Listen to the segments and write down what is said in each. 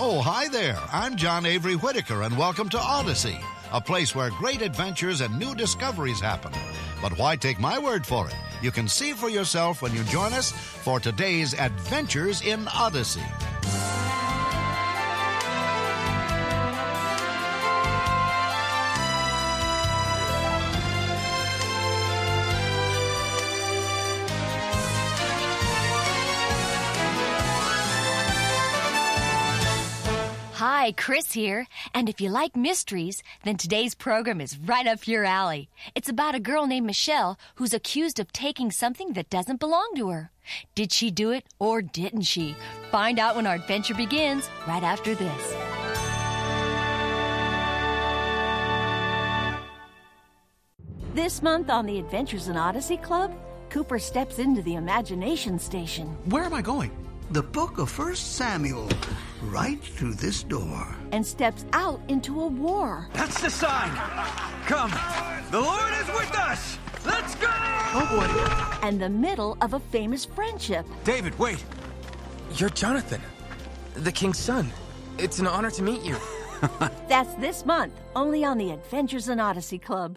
Oh, hi there. I'm John Avery Whitaker, and welcome to Odyssey, a place where great adventures and new discoveries happen. But why take my word for it? You can see for yourself when you join us for today's Adventures in Odyssey. Hi, Chris here. And if you like mysteries, then today's program is right up your alley. It's about a girl named Michelle who's accused of taking something that doesn't belong to her. Did she do it or didn't she? Find out when our adventure begins right after this. This month on the Adventures in Odyssey Club, Cooper steps into the Imagination Station. Where am I going? The book of 1 Samuel, right through this door. And steps out into a war. That's the sign. Come, the Lord is with us. Let's go! Oh, boy. And the middle of a famous friendship. David, wait. You're Jonathan, the king's son. It's an honor to meet you. That's this month, only on the Adventures in Odyssey Club.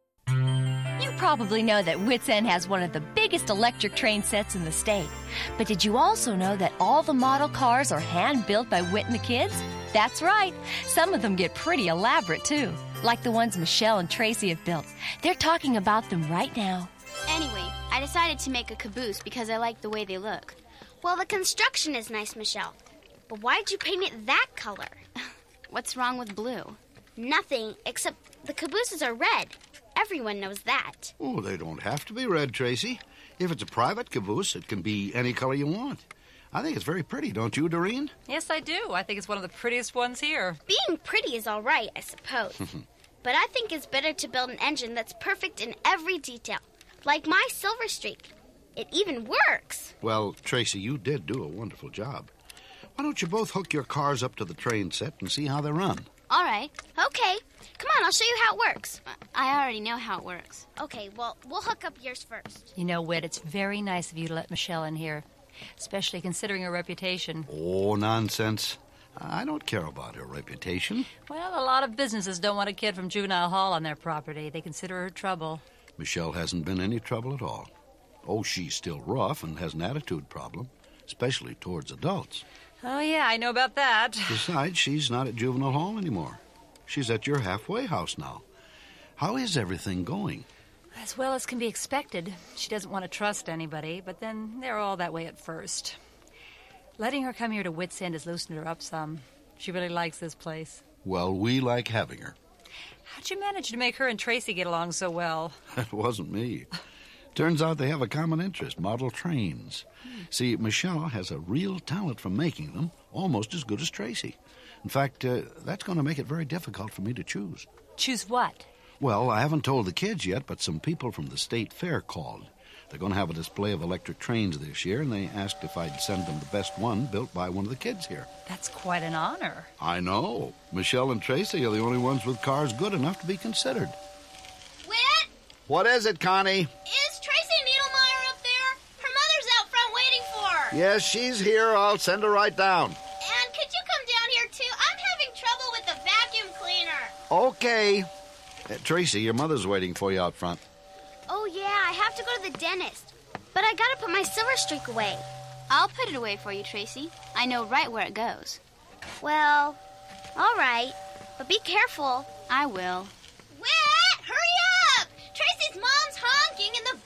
You probably know that Whit's End has one of the biggest electric train sets in the state. But did you also know that all the model cars are hand-built by Whit and the kids? That's right. Some of them get pretty elaborate, too, like the ones Michelle and Tracy have built. They're talking about them right now. Anyway, I decided to make a caboose because I like the way they look. Well, the construction is nice, Michelle. But why did you paint it that color? What's wrong with blue? Nothing, except the cabooses are red. Everyone knows that. Oh, they don't have to be red, Tracy. If it's a private caboose, it can be any color you want. I think it's very pretty, don't you, Doreen? Yes, I do. I think it's one of the prettiest ones here. Being pretty is all right, I suppose. But I think it's better to build an engine that's perfect in every detail, like my Silver Streak. It even works. Well, Tracy, you did do a wonderful job. Why don't you both hook your cars up to the train set and see how they run? All right. Okay. Come on, I'll show you how it works. I already know how it works. Okay, well, we'll hook up yours first. You know, Whit, it's very nice of you to let Michelle in here, especially considering her reputation. Oh, nonsense. I don't care about her reputation. Well, a lot of businesses don't want a kid from juvenile hall on their property. They consider her trouble. Michelle hasn't been any trouble at all. Oh, she's still rough and has an attitude problem, especially towards adults. Oh, yeah, I know about that. Besides, she's not at juvenile hall anymore. She's at your halfway house now. How is everything going? As well as can be expected. She doesn't want to trust anybody, but then they're all that way at first. Letting her come here to Whit's End has loosened her up some. She really likes this place. Well, we like having her. How'd you manage to make her and Tracy get along so well? That wasn't me. Turns out they have a common interest, model trains. See, Michelle has a real talent for making them, almost as good as Tracy. In fact, that's going to make it very difficult for me to choose. Choose what? Well, I haven't told the kids yet, but some people from the state fair called. They're going to have a display of electric trains this year, and they asked if I'd send them the best one built by one of the kids here. That's quite an honor. I know. Michelle and Tracy are the only ones with cars good enough to be considered. Whit? What is it, Connie? Is Tracy Needlemeyer up there? Her mother's out front waiting for her. Yes, she's here. I'll send her right down. And could you come down here, too? I'm having trouble with the vacuum cleaner. Okay. Tracy, your mother's waiting for you out front. Oh, yeah, I have to go to the dentist. But I gotta put my Silver Streak away. I'll put it away for you, Tracy. I know right where it goes. Well, all right. But be careful. I will. Whit, hurry up! Tracy's mom's honking and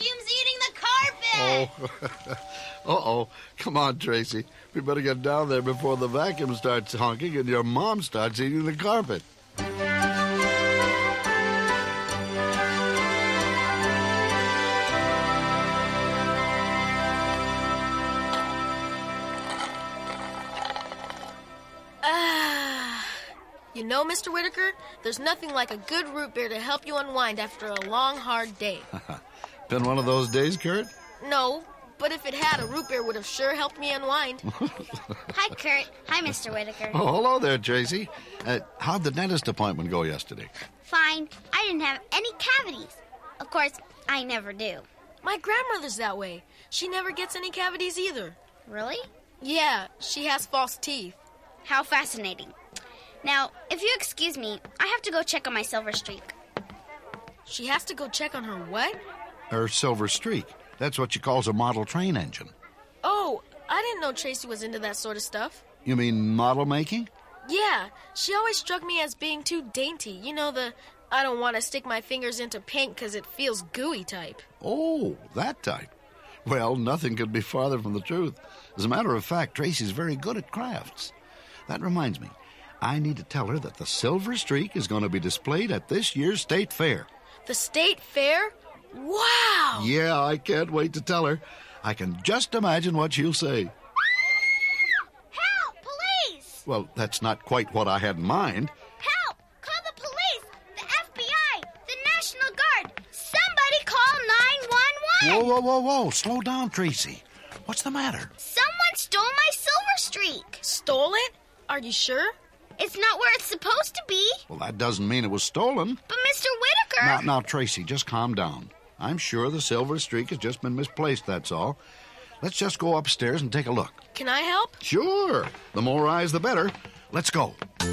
the vacuum's eating the carpet. Oh, uh-oh. Come on, Tracy. We better get down there before the vacuum starts honking and your mom starts eating the carpet. You know, Mr. Whitaker, there's nothing like a good root beer to help you unwind after a long, hard day. Been one of those days, Kurt? No, but if it had, a root beer would have sure helped me unwind. Hi, Kurt. Hi, Mr. Whitaker. Oh, hello there, Tracy. How'd the dentist appointment go yesterday? Fine. I didn't have any cavities. Of course, I never do. My grandmother's that way. She never gets any cavities either. Really? Yeah, she has false teeth. How fascinating. Now, if you excuse me, I have to go check on my Silver Streak. She has to go check on her what? Her Silver Streak. That's what she calls a model train engine. Oh, I didn't know Tracy was into that sort of stuff. You mean model making? Yeah, she always struck me as being too dainty. You know, the I don't want to stick my fingers into paint because it feels gooey type. Oh, that type. Well, nothing could be farther from the truth. As a matter of fact, Tracy's very good at crafts. That reminds me, I need to tell her that the Silver Streak is going to be displayed at this year's State Fair. The State Fair? Wow! Yeah, I can't wait to tell her. I can just imagine what she'll say. Help! Police! Well, that's not quite what I had in mind. Help! Call the police! The FBI! The National Guard! Somebody call 911! Whoa, whoa, whoa, whoa. Slow down, Tracy. What's the matter? Someone stole my Silver Streak! Stole it? Are you sure? It's not where it's supposed to be. Well, that doesn't mean it was stolen. But Mr. Whitaker... Now, Tracy, just calm down. I'm sure the Silver Streak has just been misplaced, that's all. Let's just go upstairs and take a look. Can I help? Sure. The more eyes, the better. Let's go.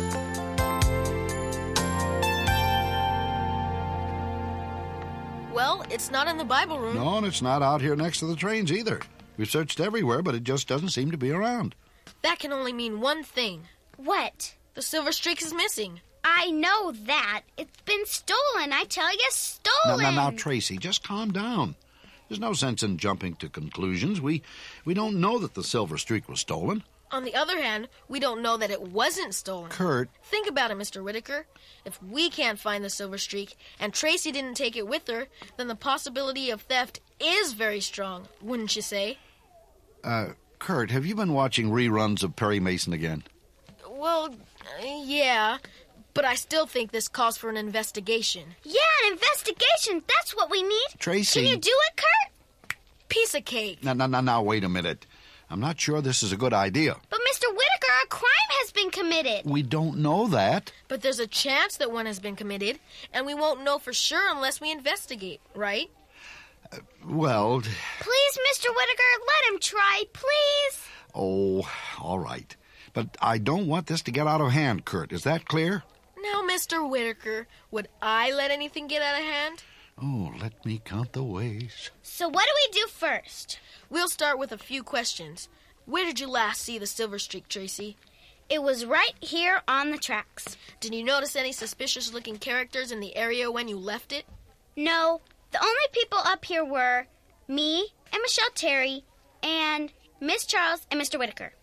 Well, it's not in the Bible room. No, and it's not out here next to the trains either. We've searched everywhere, but it just doesn't seem to be around. That can only mean one thing. What? The Silver Streak is missing. I know that. It's been stolen. I tell you, stolen. Now, Tracy, just calm down. There's no sense in jumping to conclusions. We don't know that the Silver Streak was stolen. On the other hand, we don't know that it wasn't stolen. Kurt. Think about it, Mr. Whitaker. If we can't find the Silver Streak and Tracy didn't take it with her, then the possibility of theft is very strong, wouldn't you say? Kurt, have you been watching reruns of Perry Mason again? Well, yeah, but I still think this calls for an investigation. Yeah, an investigation. That's what we need. Tracy. Can you do it, Kurt? Piece of cake. Now, wait a minute. I'm not sure this is a good idea. But, Mr. Whitaker, a crime has been committed. We don't know that. But there's a chance that one has been committed, and we won't know for sure unless we investigate, right? Well... Please, Mr. Whitaker, let him try, please. Oh, all right. But I don't want this to get out of hand, Kurt. Is that clear? Now, Mr. Whitaker, would I let anything get out of hand? Oh, let me count the ways. So what do we do first? We'll start with a few questions. Where did you last see the Silver Streak, Tracy? It was right here on the tracks. Did you notice any suspicious-looking characters in the area when you left it? No. The only people up here were me and Michelle Terry and Miss Charles and Mr. Whitaker.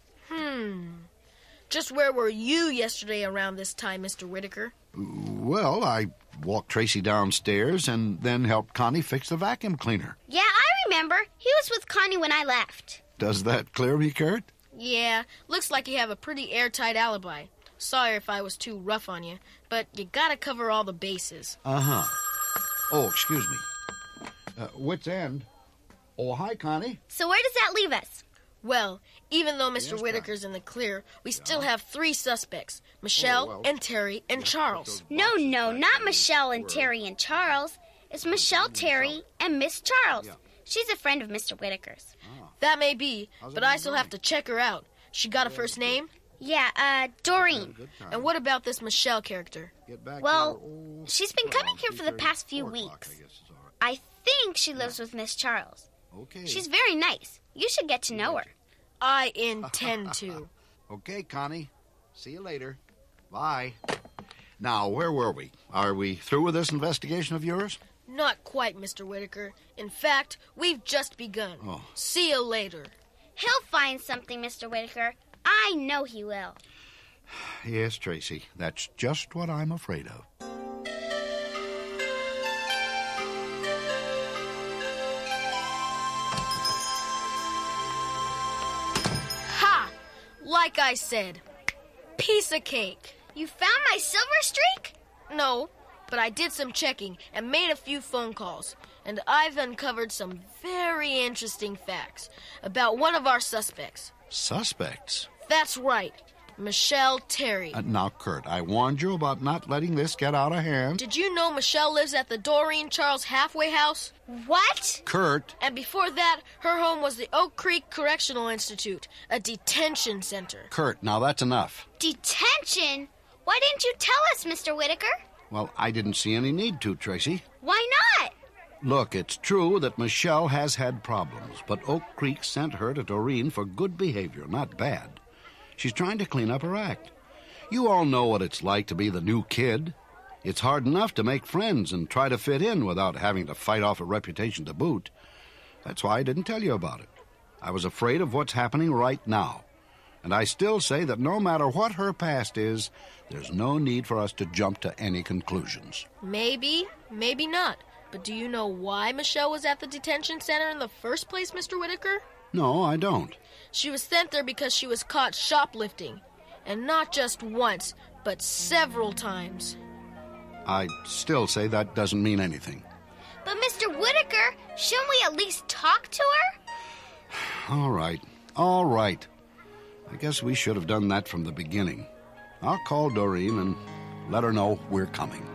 Just where were you yesterday around this time, Mr. Whitaker? Well, I walked Tracy downstairs and then helped Connie fix the vacuum cleaner. Yeah, I remember. He was with Connie when I left. Does that clear me, Kurt? Yeah, looks like you have a pretty airtight alibi. Sorry if I was too rough on you, but you gotta cover all the bases. Uh-huh. Oh, excuse me. Wit's End. Oh, hi, Connie. So where does that leave us? Well, even though Mr. Whitaker's in the clear, we still have 3 suspects, Michelle and Terry and Charles. No, not Michelle and Terry and Charles. It's Michelle, Terry, and Miss Charles. She's a friend of Mr. Whitaker's. That may be, but I still have to check her out. She got a first name? Yeah, Doreen. And what about this Michelle character? Well, she's been coming here for the past few weeks. I think she lives with Miss Charles. Okay. She's very nice. You should get to know her. I intend to. Okay, Connie. See you later. Bye. Now, where were we? Are we through with this investigation of yours? Not quite, Mr. Whitaker. In fact, we've just begun. Oh. See you later. He'll find something, Mr. Whitaker. I know he will. Yes, Tracy. That's just what I'm afraid of. Ha! Like I said, piece of cake. You found my Silver Streak? No, but I did some checking and made a few phone calls, and I've uncovered some very interesting facts about one of our suspects. Suspects? That's right. Michelle Terry. Now, Kurt, I warned you about not letting this get out of hand. Did you know Michelle lives at the Doreen Charles Halfway House? What? Kurt. And before that, her home was the Oak Creek Correctional Institute, a detention center. Kurt, now that's enough. Detention? Why didn't you tell us, Mr. Whitaker? Well, I didn't see any need to, Tracy. Why not? Look, it's true that Michelle has had problems, but Oak Creek sent her to Doreen for good behavior, not bad. She's trying to clean up her act. You all know what it's like to be the new kid. It's hard enough to make friends and try to fit in without having to fight off a reputation to boot. That's why I didn't tell you about it. I was afraid of what's happening right now. And I still say that no matter what her past is, there's no need for us to jump to any conclusions. Maybe, maybe not. But do you know why Michelle was at the detention center in the first place, Mr. Whitaker? No, I don't. She was sent there because she was caught shoplifting. And not just once, but several times. I still say that doesn't mean anything. But Mr. Whitaker, shouldn't we at least talk to her? All right. I guess we should have done that from the beginning. I'll call Doreen and let her know we're coming.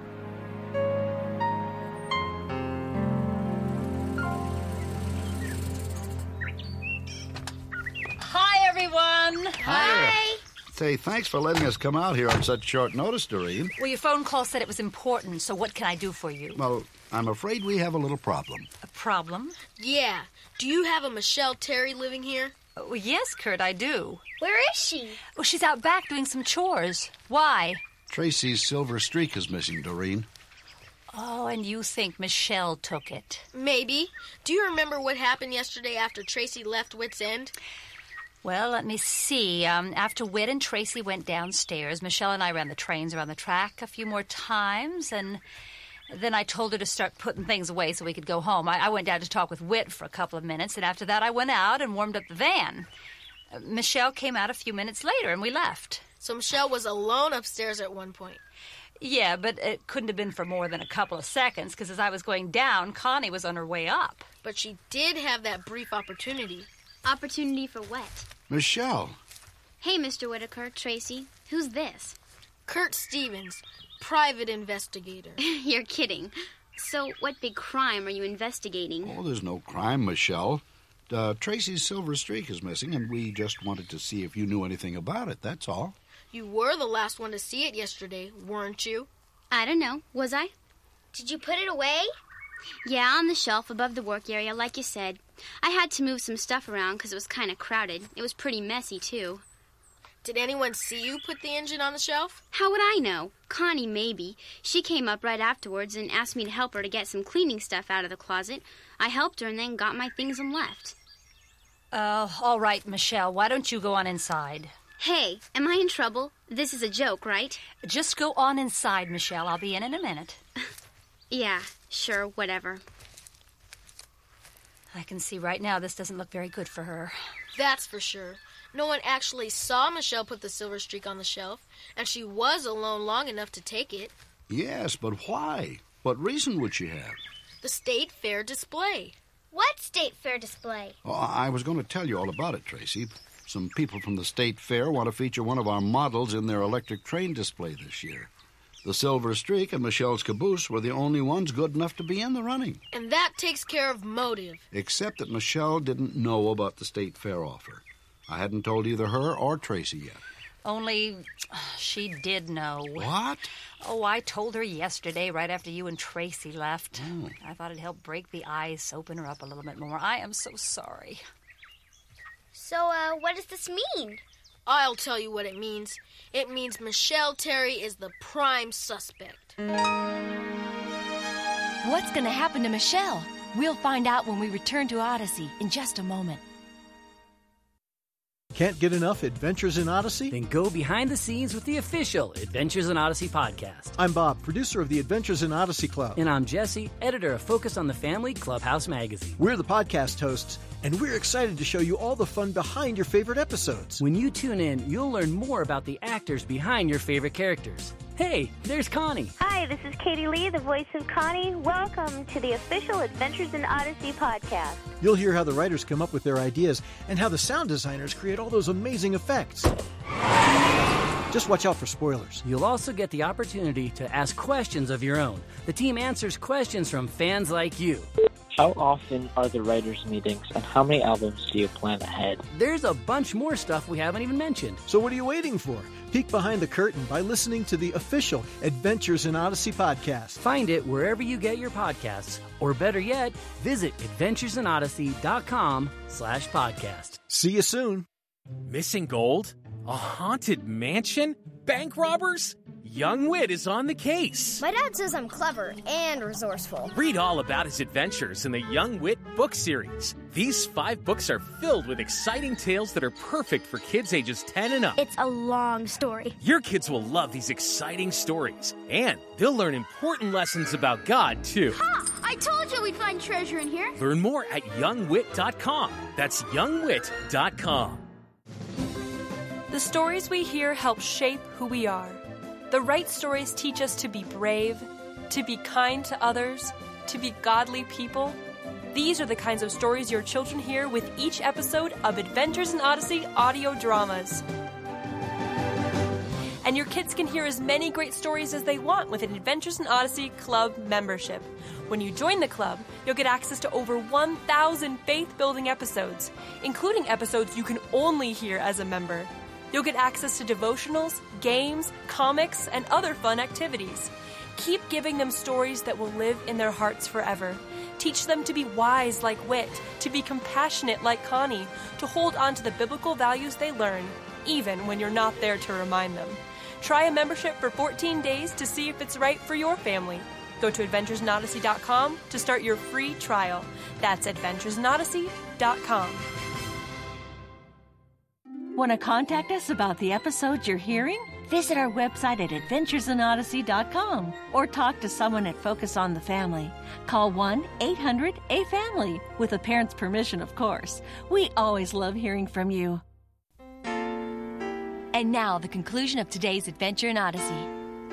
Hi, everyone. Hi. Say, thanks for letting us come out here on such short notice, Doreen. Well, your phone call said it was important, so what can I do for you? Well, I'm afraid we have a little problem. A problem? Yeah. Do you have a Michelle Terry living here? Oh, yes, Kurt, I do. Where is she? Well, she's out back doing some chores. Why? Tracy's silver streak is missing, Doreen. Oh, and you think Michelle took it? Maybe. Do you remember what happened yesterday after Tracy left Wits End? Well, let me see. After Whit and Tracy went downstairs, Michelle and I ran the trains around the track a few more times, and then I told her to start putting things away so we could go home. I went down to talk with Whit for a couple of minutes, and after that I went out and warmed up the van. Michelle came out a few minutes later, and we left. So Michelle was alone upstairs at one point. Yeah, but it couldn't have been for more than a couple of seconds, because as I was going down, Connie was on her way up. But she did have that brief opportunity. Opportunity for what? Michelle. Hey, Mr. Whitaker, Tracy. Who's this? Kurt Stevens, private investigator. You're kidding. So, what big crime are you investigating? Oh, there's no crime, Michelle. Tracy's silver streak is missing, and we just wanted to see if you knew anything about it, that's all. You were the last one to see it yesterday, weren't you? I don't know. Was I? Did you put it away? Yeah, on the shelf above the work area, like you said. I had to move some stuff around because it was kind of crowded. It was pretty messy, too. Did anyone see you put the engine on the shelf? How would I know? Connie, maybe. She came up right afterwards and asked me to help her to get some cleaning stuff out of the closet. I helped her and then got my things and left. All right, Michelle, why don't you go on inside? Hey, am I in trouble? This is a joke, right? Just go on inside, Michelle. I'll be in a minute. Yeah, sure, whatever. I can see right now this doesn't look very good for her. That's for sure. No one actually saw Michelle put the silver streak on the shelf, and she was alone long enough to take it. Yes, but why? What reason would she have? The State Fair display. What State Fair display? Oh, I was going to tell you all about it, Tracy. Some people from the State Fair want to feature one of our models in their electric train display this year. The Silver Streak and Michelle's caboose were the only ones good enough to be in the running. And that takes care of motive. Except that Michelle didn't know about the State Fair offer. I hadn't told either her or Tracy yet. Only she did know. What? Oh, I told her yesterday, right after you and Tracy left. Oh. I thought it'd help break the ice, open her up a little bit more. I am so sorry. So, what does this mean? I'll tell you what it means. It means Michelle Terry is the prime suspect. What's going to happen to Michelle? We'll find out when we return to Odyssey in just a moment. Can't get enough Adventures in Odyssey? Then go behind the scenes with the official Adventures in Odyssey podcast. I'm Bob, producer of the Adventures in Odyssey Club. And I'm Jesse, editor of Focus on the Family Clubhouse magazine. We're the podcast hosts, and we're excited to show you all the fun behind your favorite episodes. When you tune in, you'll learn more about the actors behind your favorite characters. Hey, there's Connie. Hi, this is Katie Lee, the voice of Connie. Welcome to the official Adventures in Odyssey podcast. You'll hear how the writers come up with their ideas and how the sound designers create all those amazing effects. Just watch out for spoilers. You'll also get the opportunity to ask questions of your own. The team answers questions from fans like you. How often are the writers' meetings, and how many albums do you plan ahead? There's a bunch more stuff we haven't even mentioned. So what are you waiting for? Peek behind the curtain by listening to the official Adventures in Odyssey podcast. Find it wherever you get your podcasts, or better yet, visit adventuresinodyssey.com/podcast. See you soon. Missing gold? A haunted mansion? Bank robbers? Young Wit is on the case. My dad says I'm clever and resourceful. Read all about his adventures in the Young Wit book series. These 5 books are filled with exciting tales that are perfect for kids ages 10 and up. It's a long story. Your kids will love these exciting stories, and they'll learn important lessons about God, too. Ha! I told you we'd find treasure in here. Learn more at youngwit.com. That's youngwit.com. The stories we hear help shape who we are. The right stories teach us to be brave, to be kind to others, to be godly people. These are the kinds of stories your children hear with each episode of Adventures in Odyssey audio dramas. And your kids can hear as many great stories as they want with an Adventures in Odyssey Club membership. When you join the club, you'll get access to over 1,000 faith-building episodes, including episodes you can only hear as a member. You'll get access to devotionals, games, comics, and other fun activities. Keep giving them stories that will live in their hearts forever. Teach them to be wise like Wit, to be compassionate like Connie, to hold on to the biblical values they learn, even when you're not there to remind them. Try a membership for 14 days to see if it's right for your family. Go to adventuresinodyssey.com to start your free trial. That's adventuresinodyssey.com. Want to contact us about the episodes you're hearing? Visit our website at adventuresinodyssey.com or talk to someone at Focus on the Family. Call 1-800-A-FAMILY, with a parent's permission, of course. We always love hearing from you. And now, the conclusion of today's Adventure in Odyssey.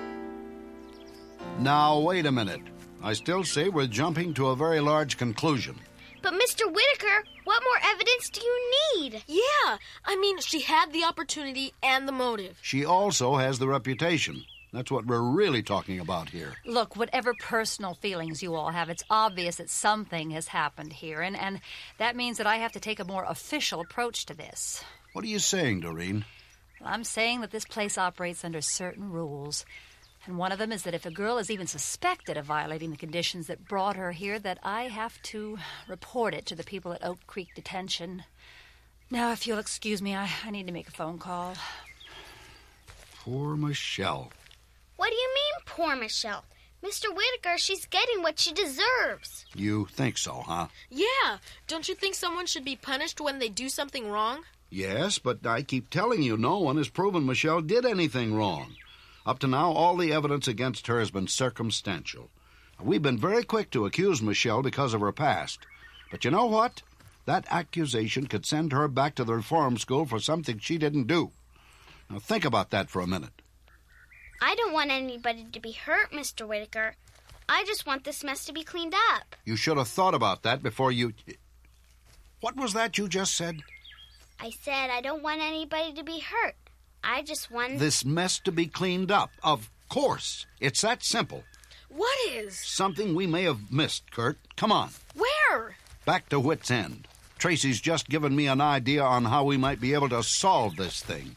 Now, wait a minute. I still say we're jumping to a very large conclusion. But Mr. Whitaker, what more evidence do you need? Yeah, I mean, she had the opportunity and the motive. She also has the reputation. That's what we're really talking about here. Look, whatever personal feelings you all have, it's obvious that something has happened here, and that means that I have to take a more official approach to this. What are you saying, Doreen? I'm saying that this place operates under certain rules. And one of them is that if a girl is even suspected of violating the conditions that brought her here, that I have to report it to the people at Oak Creek Detention. Now, if you'll excuse me, I need to make a phone call. Poor Michelle. What do you mean, poor Michelle? Mr. Whitaker, she's getting what she deserves. You think so, huh? Yeah. Don't you think someone should be punished when they do something wrong? Yes, but I keep telling you, no one has proven Michelle did anything wrong. Up to now, all the evidence against her has been circumstantial. We've been very quick to accuse Michelle because of her past. But you know what? That accusation could send her back to the reform school for something she didn't do. Now, think about that for a minute. I don't want anybody to be hurt, Mr. Whitaker. I just want this mess to be cleaned up. You should have thought about that before you... What was that you just said? I said I don't want anybody to be hurt. I just want... This mess to be cleaned up. Of course. It's that simple. What is? Something we may have missed, Kurt. Come on. Where? Back to Wit's End. Tracy's just given me an idea on how we might be able to solve this thing.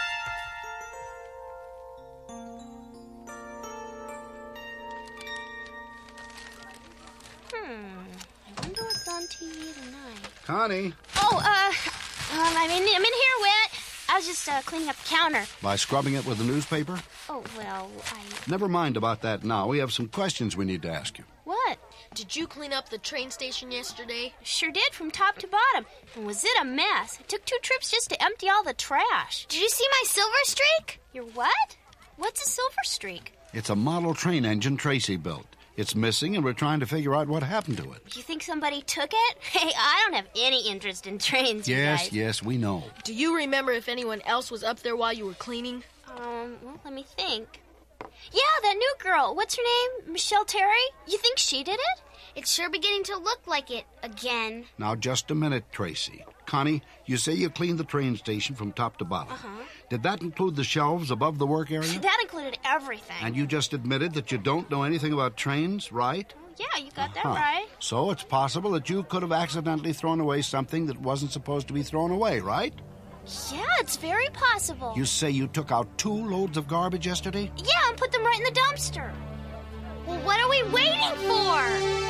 I wonder what's on TV tonight. Connie. Oh, I'm in here, Whit. I was just cleaning up the counter. By scrubbing it with the newspaper? Oh, well, Never mind about that now. We have some questions we need to ask you. What? Did you clean up the train station yesterday? Sure did, from top to bottom. And was it a mess? It took 2 trips just to empty all the trash. Did you see my silver streak? Your what? What's a silver streak? It's a model train engine Tracy built. It's missing, and we're trying to figure out what happened to it. You think somebody took it? Hey, I don't have any interest in trains, you guys. Yes, we know. Do you remember if anyone else was up there while you were cleaning? Well, let me think. Yeah, that new girl. What's her name? Michelle Terry? You think she did it? It's sure beginning to look like it again. Now, just a minute, Tracy. Connie, you say you cleaned the train station from top to bottom. Uh-huh. Did that include the shelves above the work area? That included everything. And you just admitted that you don't know anything about trains, right? Yeah, you got that right. So it's possible that you could have accidentally thrown away something that wasn't supposed to be thrown away, right? Yeah, it's very possible. You say you took out 2 loads of garbage yesterday? Yeah, and put them right in the dumpster. Well, what are we waiting for?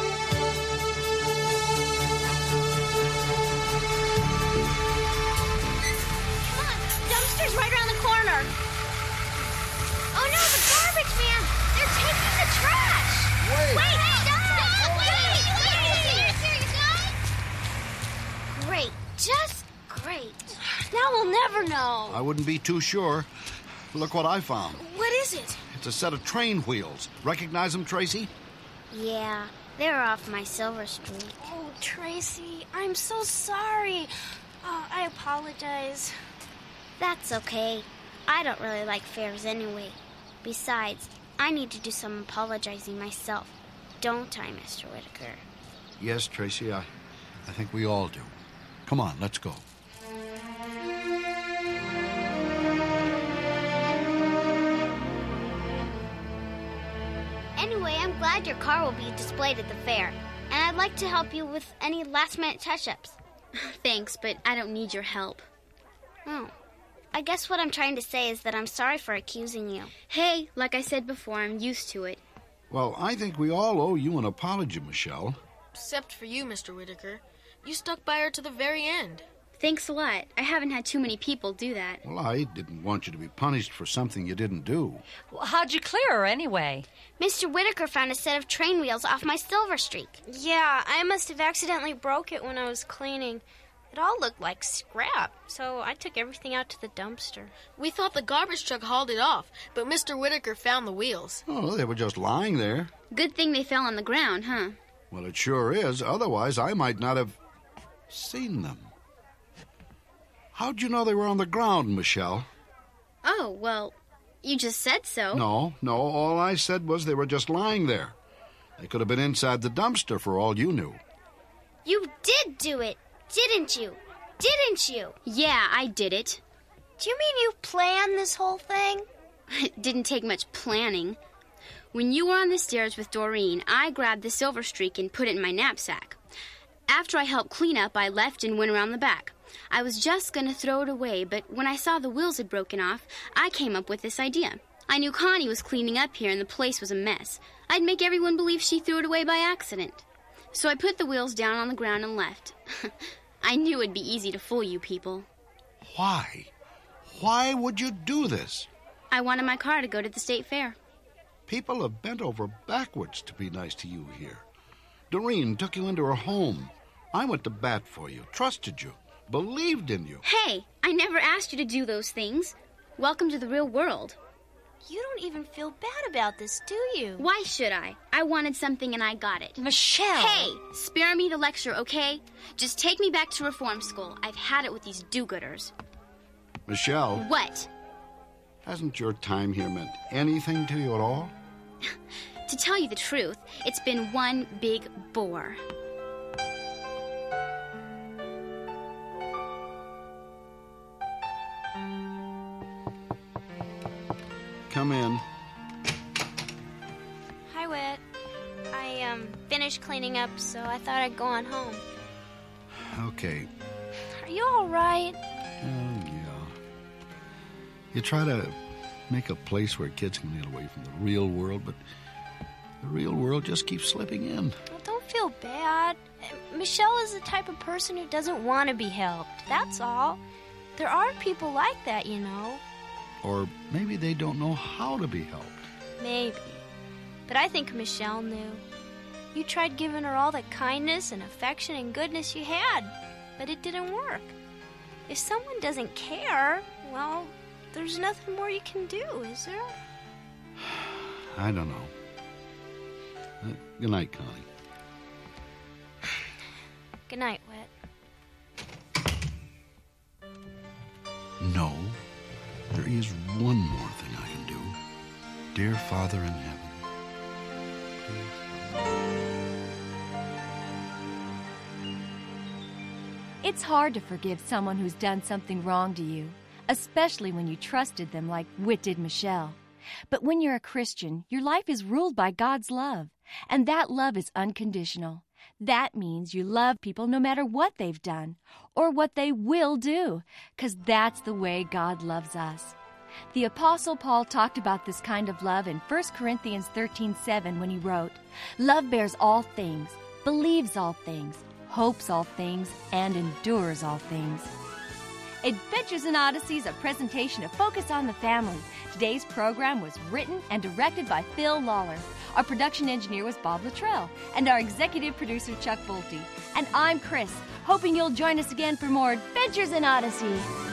Come on, dumpster's right around the corner. Oh no, the garbage man! They're taking the trash! Wait, stop! Great, just great. Now we'll never know. I wouldn't be too sure. Look what I found. What is it? It's a set of train wheels. Recognize them, Tracy? Yeah, they're off my Silver Streak. Oh, Tracy, I'm so sorry. Oh, I apologize. That's okay. I don't really like fairs anyway. Besides, I need to do some apologizing myself. Don't I, Mr. Whitaker? Yes, Tracy, I think we all do. Come on, let's go. Anyway, I'm glad your car will be displayed at the fair. And I'd like to help you with any last-minute touch-ups. Thanks, but I don't need your help. Oh. I guess what I'm trying to say is that I'm sorry for accusing you. Hey, like I said before, I'm used to it. Well, I think we all owe you an apology, Michelle. Except for you, Mr. Whitaker. You stuck by her to the very end. Thanks a lot. I haven't had too many people do that. Well, I didn't want you to be punished for something you didn't do. Well, how'd you clear her anyway? Mr. Whitaker found a set of train wheels off my Silver Streak. Yeah, I must have accidentally broke it when I was cleaning. It all looked like scrap, so I took everything out to the dumpster. We thought the garbage truck hauled it off, but Mr. Whitaker found the wheels. Oh, they were just lying there. Good thing they fell on the ground, huh? Well, it sure is. Otherwise, I might not have seen them. How'd you know they were on the ground, Michelle? Oh, well, you just said so. No, all I said was they were just lying there. They could have been inside the dumpster for all you knew. You did do it, didn't you? Didn't you? Yeah, I did it. Do you mean you planned this whole thing? It didn't take much planning. When you were on the stairs with Doreen, I grabbed the Silver Streak and put it in my knapsack. After I helped clean up, I left and went around the back. I was just going to throw it away, but when I saw the wheels had broken off, I came up with this idea. I knew Connie was cleaning up here and the place was a mess. I'd make everyone believe she threw it away by accident. So I put the wheels down on the ground and left. I knew it'd be easy to fool you people. Why? Why would you do this? I wanted my car to go to the state fair. People have bent over backwards to be nice to you here. Doreen took you into her home. I went to bat for you, trusted you, believed in you. Hey, I never asked you to do those things. Welcome to the real world. You don't even feel bad about this, do you? Why should I? I wanted something and I got it. Michelle! Hey, spare me the lecture, okay? Just take me back to reform school. I've had it with these do-gooders. Michelle. What? Hasn't your time here meant anything to you at all? To tell you the truth, it's been one big bore. Come in. Hi, Whit. I finished cleaning up, so I thought I'd go on home. Okay. Are you all right? Oh, yeah. You try to make a place where kids can get away from the real world, but the real world just keeps slipping in. Well, don't feel bad. Michelle is the type of person who doesn't want to be helped. That's all. There are people like that, you know. Or maybe they don't know how to be helped. Maybe. But I think Michelle knew. You tried giving her all the kindness and affection and goodness you had, but it didn't work. If someone doesn't care, well, there's nothing more you can do, is there? I don't know. Good night, Connie. Good night, Whit. No. There is one more thing I can do. Dear Father in heaven. It's hard to forgive someone who's done something wrong to you, especially when you trusted them like Whit did Michelle. But when you're a Christian, your life is ruled by God's love, and that love is unconditional. That means you love people no matter what they've done or what they will do, because that's the way God loves us. The Apostle Paul talked about this kind of love in 1 Corinthians 13:7 when he wrote, "Love bears all things, believes all things, hopes all things, and endures all things." Adventures in Odyssey is a presentation of Focus on the Family. Today's program was written and directed by Phil Lawler. Our production engineer was Bob Luttrell, and our executive producer, Chuck Bolte. And I'm Chris, hoping you'll join us again for more Adventures in Odyssey.